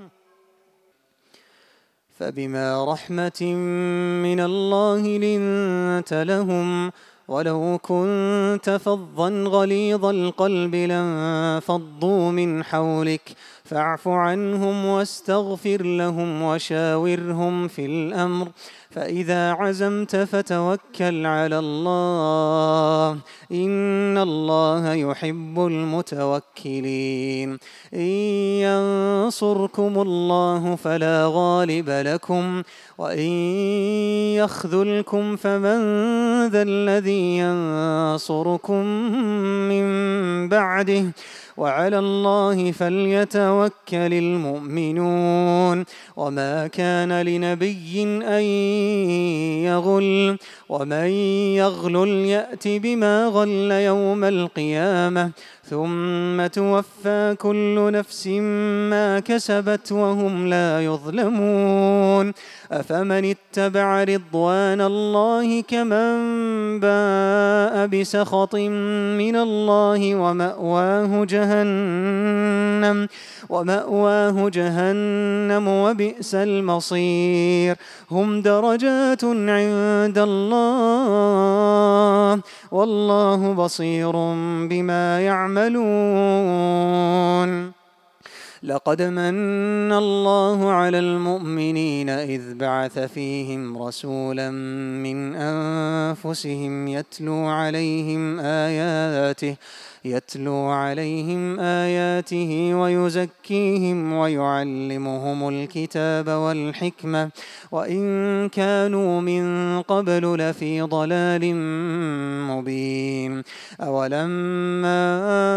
فبما رحمة من الله لنت لهم ولو كنت فظا غليظ القلب لانفضوا من حولك فاعف عنهم واستغفر لهم وشاورهم في الأمر فإذا عزمت فتوكل على الله إن الله يحب المتوكلين. إن ينصركم الله فلا غالب لكم وإن يخذلكم فمن ذا الذي ينصركم من بعده وعلى الله فليتوكل المؤمنون. وما كان لنبي أن يغل ومن يغلل يأت بما غل يوم القيامة ثم توفى كل نفس ما كسبت وهم لا يظلمون. أفمن اتبع رضوان الله كمن باء بسخط من الله ومأواه جهنم جهنم ومأواه جهنم وبئس المصير هم درجات عند الله والله بصير بما يعملون لقد من الله على المؤمنين إذ بعث فيهم رسولا من أنفسهم يتلو عليهم آياته يتلو عليهم آياته ويزكيهم ويعلمهم الكتاب والحكمة وإن كانوا من قبل لفي ضلال مبين أولما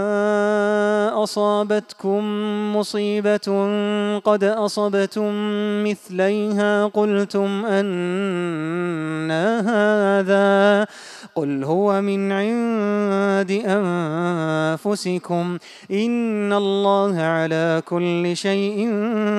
أصابتكم مصيبة قد أصبتم مثليها قلتم أنى هذا قل هو من عند أنفسكم إن الله على كل شيء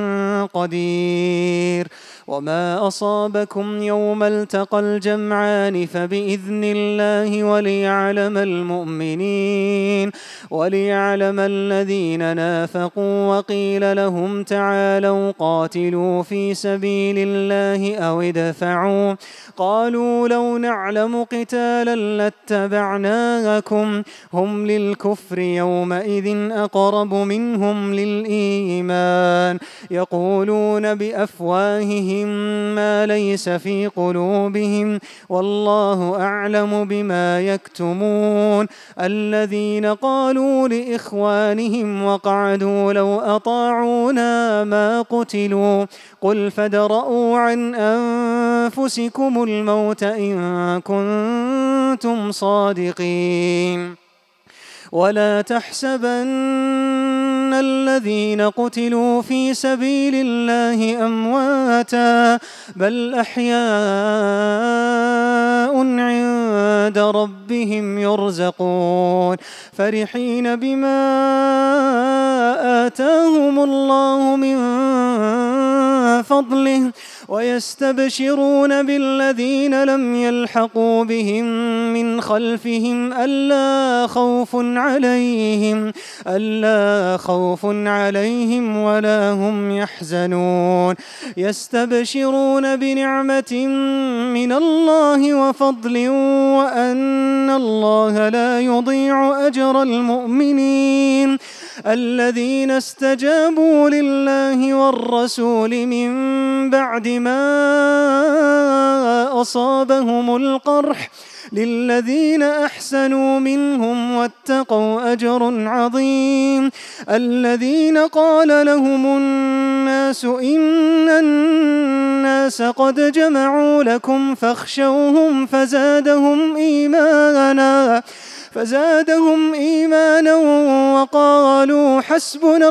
قدير وما أصابكم يوم التقى الجمعان فبإذن الله وليعلم المؤمنين وليعلم الذين نافقوا وقيل لهم تعالوا قاتلوا في سبيل الله أو ادفعوا قالوا لو نعلم قتالا لاتبعناكم هم للكفر يومئذ أقرب منهم للإيمان يقولون بأفواههم ما ليس في قلوبهم والله أعلم بما يكتمون الذين قالوا لإخوانهم وقعدوا لو أطاعونا ما قتلوا قل فادرءوا عن أنفسكم الموت إن كنتم صادقين ولا تحسبن الذين قتلوا في سبيل الله أمواتا بل أحياء عند ربهم يرزقون فرحين بما آتاهم الله من فضله ويستبشرون بالذين لم يلحقوا بهم من خلفهم ألا خوف عليهم ألا خوف عليهم ولا هم يحزنون يستبشرون بنعمة من الله وفضل وأن الله لا يضيع أجر المؤمنين الذين استجابوا لله والرسول من بعد ما أصابهم القرح للذين أحسنوا منهم واتقوا أجر عظيم الذين قال لهم الناس إن الناس قد جمعوا لكم فاخشوهم فزادهم إيمانا فزادهم إيمانا وقالوا حسبنا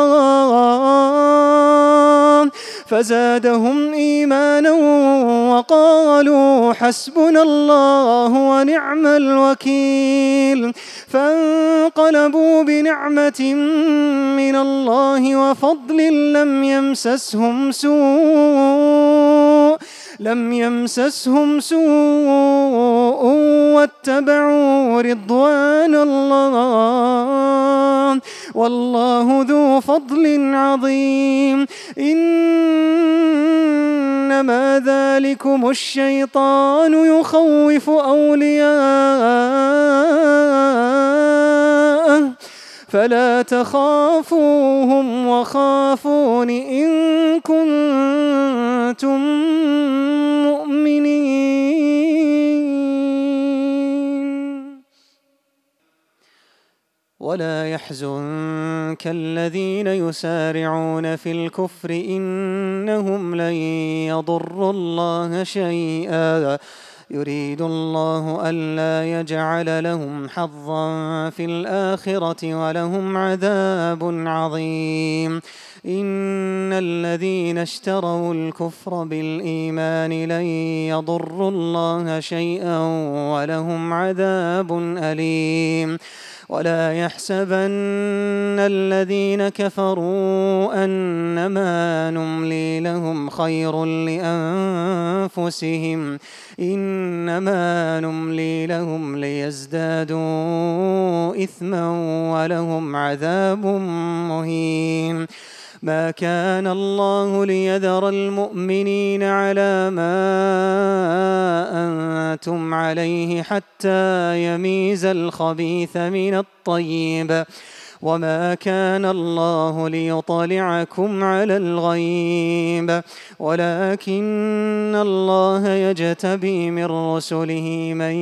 الله فزادهم إيمانا وقالوا حسبنا الله ونعم الوكيل فانقلبوا بنعمة من الله وفضل لم يمسسهم سوء لم يمسسهم سوء واتبعوا رضوان الله والله ذو فضل عظيم إنما ذلكم الشيطان يخوف أولياءه فلا تخافوهم وخافون إن كنتم مؤمنين ولا يحزنك الذين يسارعون في الكفر إنهم لن يضروا الله شيئا يريد الله ألا يجعل لهم حظا في الآخرة ولهم عذاب عظيم إن الذين اشتروا الكفر بالإيمان لن يضروا الله شيئا ولهم عذاب أليم ولا يحسبن الذين كفروا أنما نملي لهم خير لأنفسهم إنما نملي لهم ليزدادوا إثما ولهم عذاب مهين. ما كان الله ليذر المؤمنين على ما أنتم عليه حتى يميز الخبيث من الطيب وما كان الله ليطلعكم على الغيب ولكن الله يجتبي من رسله من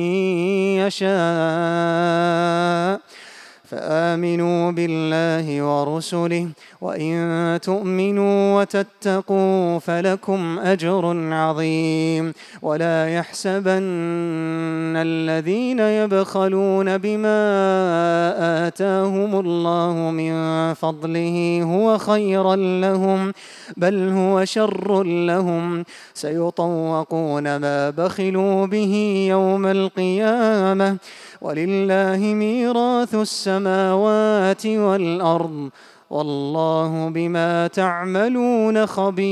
يشاء فآمنوا بالله ورسله وإن تؤمنوا وتتقوا فلكم أجر عظيم. ولا يحسبن الذين يبخلون بما آتاهم الله من فضله هو خيرا لهم بل هو شر لهم سيطوقون ما بخلوا به يوم القيامة ولله ميراث السماوات والأرض والله بما تعملون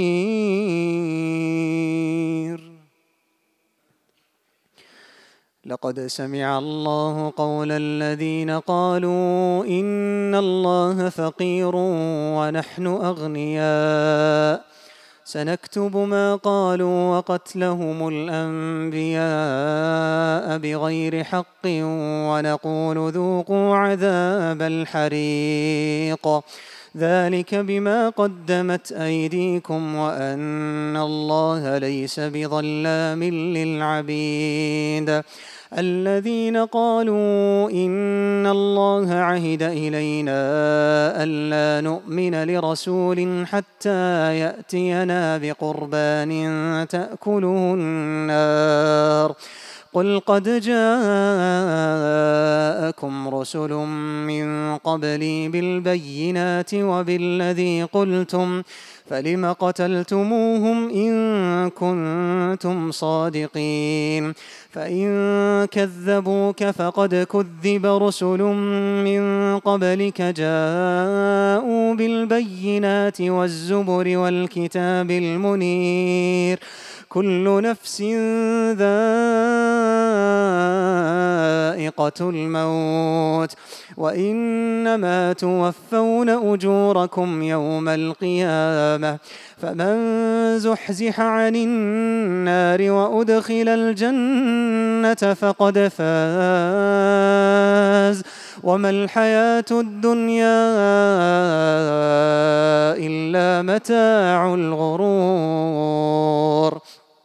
خبير. لقد سمع الله قول الذين قالوا إن الله فقير ونحن أغنياء سنكتب ما قالوا وقتلهم الأنبياء بغير حق ونقول ذوقوا عذاب الحريق ذلك بما قدمت أيديكم وأن الله ليس بظلام للعبيد. الذين قالوا إن الله عهد إلينا ألا نؤمن لرسول حتى يأتينا بقربان تأكله النار قل قد جاءكم رسل من قبلي بالبينات وبالذي قلتم فلم قتلتموهم إن كنتم صادقين فإن كذبوك فقد كذب رسل من قبلك جاءوا بالبينات والزبر والكتاب المنير كل نفس ذائقة الموت وإنما توفون أجوركم يوم القيامة فمن زحزح عن النار وأدخل الجنة فقد فاز وما الحياة الدنيا إلا متاع الغرور.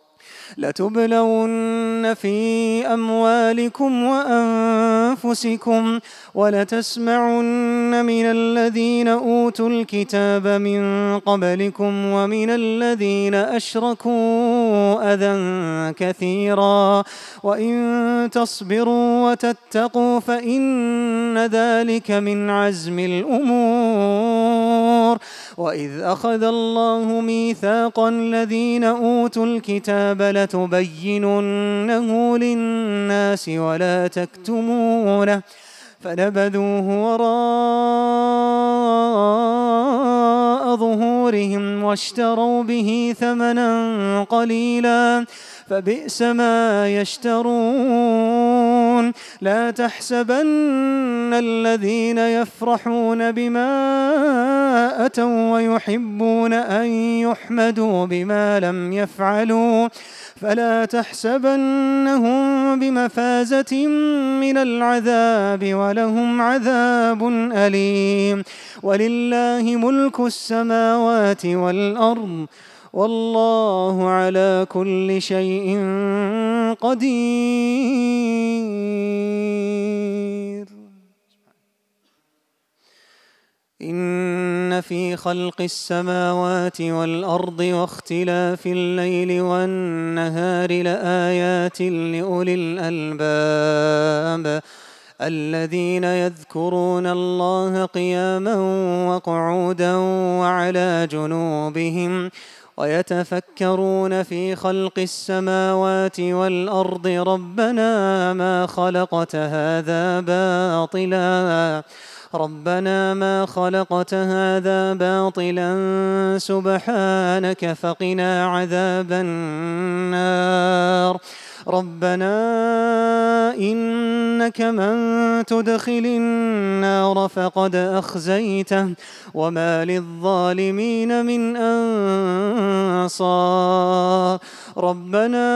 لتبلون في أموالكم وأنفسكم ولتسمعن من الذين أوتوا الكتاب من قبلكم ومن الذين أشركوا أذى كثيرا وإن تصبروا وتتقوا فإن ذلك من عزم الأمور. وإذ أخذ الله ميثاق الذين أوتوا الكتاب لتبيننه للناس ولا تكتمونه فنبذوه وراء ظهورهم واشتروا به ثمنا قليلا فبئس ما يشترون. لا تحسبن الذين يفرحون بما أتوا ويحبون أن يحمدوا بما لم يفعلوا فلا تحسبنهم بمفازة من العذاب ولهم عذاب أليم. ولله ملك السماوات والأرض والله على كل شيء قدير. إن في خلق السماوات والأرض واختلاف الليل والنهار لآيات لأولي الألباب الذين يذكرون الله قياما وقعودا وعلى جنوبهم ويتفكرون في خلق السماوات والأرض ربنا ما خلقت هذا باطلا ربنا ما خلقت هذا باطلا سبحانك فقنا عذاب النار ربنا إنك من تدخل النار فقد أخزيته وما للظالمين من أنصار ربنا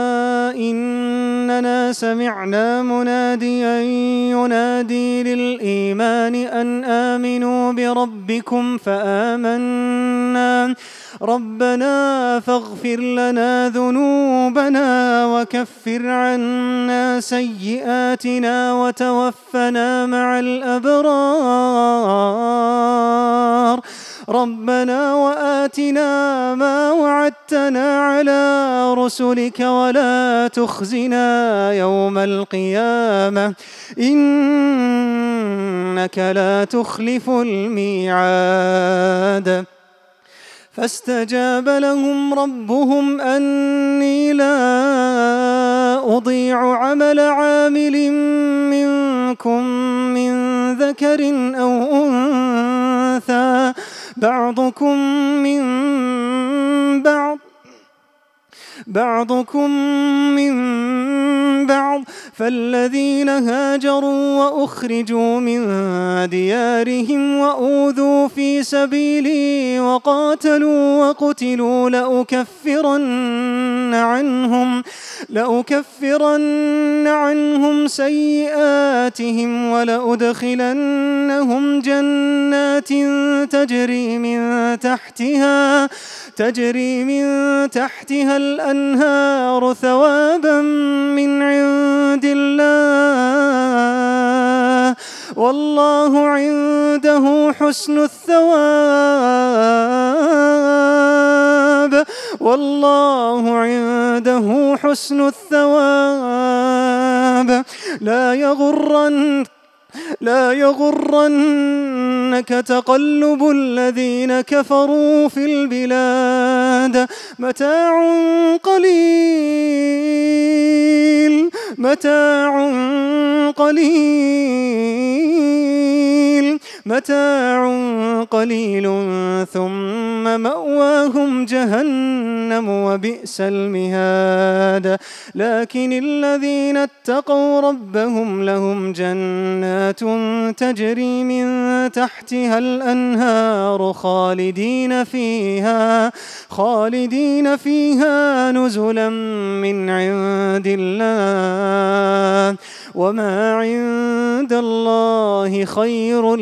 إننا سمعنا مناديا ينادي للإيمان أن آمنوا بربكم فآمنا ربنا فاغفر لنا ذنوبنا وكفر عنا سيئاتنا وتوفنا مع الأبرار ربنا وآتنا ما وعدتنا على رسلك ولا تخزنا يوم القيامة إنك لا تخلف الميعاد فاستجاب لهم ربهم أني لا أضيع عمل عامل منكم من ذكر أو أنثى بعضكم من بعض بعضكم من بعض فالذين هاجروا وأخرجوا من ديارهم وأوذوا في سبيلي وقاتلوا وقتلوا لأكفرن عنهم لأكفرن عنهم سيئاتهم ولأدخلنهم جنات تجري من تحتها تجري من تحتها الأنهار ثوابا من عند الله والله عنده حسن الثواب والله عنده حسن الثواب لا يغرن لا يغرنك تقلب الذين كفروا في البلاد متاع قليل متاع قليل متاع قليل ثم مأواهم جهنم وبئس المهاد لكن الذين اتقوا ربهم لهم جنات تجري من تحتها الأنهار خالدين فيها خالدين فيها نزلا من عند الله وما عند الله خير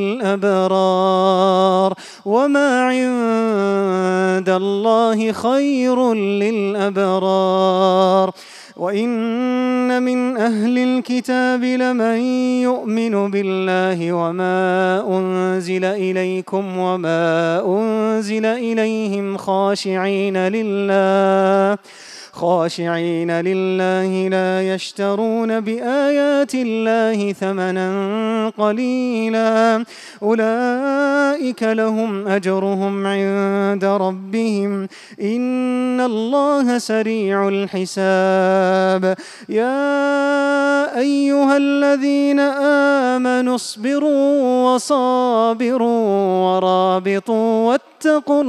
للأبرار وما عند الله خير للأبرار وإن من أهل الكتاب لمن يؤمن بالله وما أنزل إليكم وما أنزل إليهم خاشعين لله خاشعين لله لا يشترون بآيات الله ثمنا قليلا أولئك لهم أجرهم عند ربهم إن الله سريع الحساب يا أيها الذين آمنوا اصبروا وصابروا ورابطوا واتقوا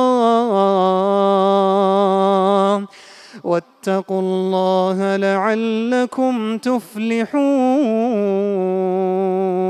الله واتقوا الله لعلكم تفلحون.